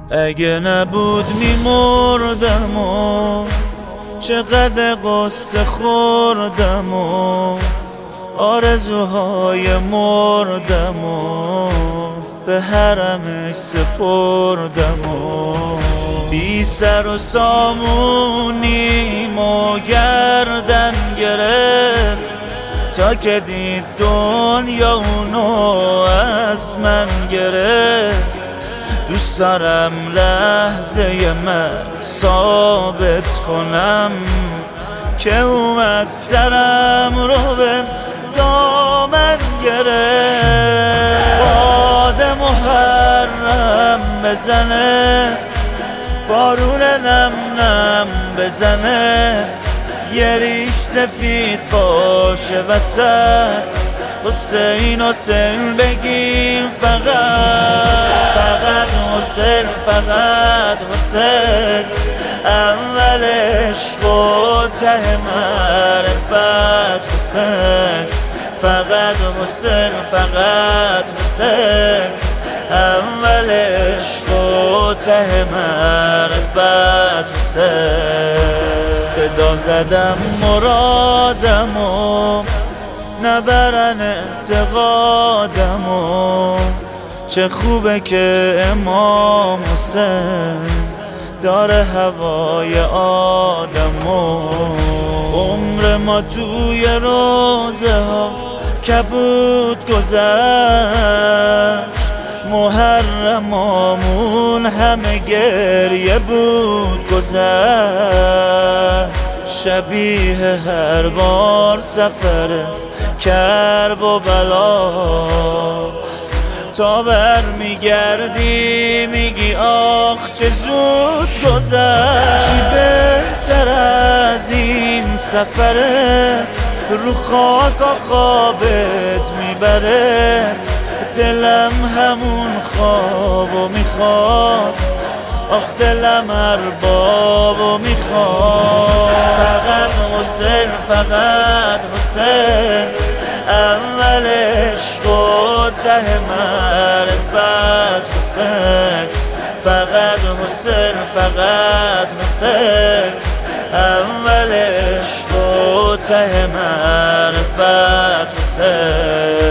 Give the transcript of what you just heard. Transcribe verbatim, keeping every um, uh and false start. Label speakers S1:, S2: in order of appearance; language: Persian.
S1: اگه نبود میمردم و چقدر قصه خوردم و آرزوهای مردم و به حرمش سپردم و بی سر و سامونیم و گردن گرفت تا که دید دنیا اونو از من گرفت. دوست دارم لحظه من ثابت کنم که اومد سرم رو به دامن گرفت. باد محرم بزنه، بارون نم نم بزنه، یه ریش سفید باشه وسط، حسین حسین بگیم فقط فقط حسین فقط حسین، اول عشق و ته معرفت حسین، فقط حسین فقط حسین، اول عشق و ته معرفت حسین. صدا زدم مرادم و نبرن اعتقادم و چه خوبه که امام حسین داره هوای آدم و عمر ما توی روزه ها کبود گذشت، محرمامون همه گریه بود گذشت، شبیه هر بار سفر کرب و بلا تا بر میگردی میگی آخ چه زود گذشت. چی بهتر از این سفره، رو خاک خوابت میبره، دلم همون خوابو میخواد، آخ دلم اربابو میخواد. فقط حسین فقط حسین، اول عشق و ته معرفت حسین، فقط حسین فقط حسین، اول عشق و ته معرفت حسین.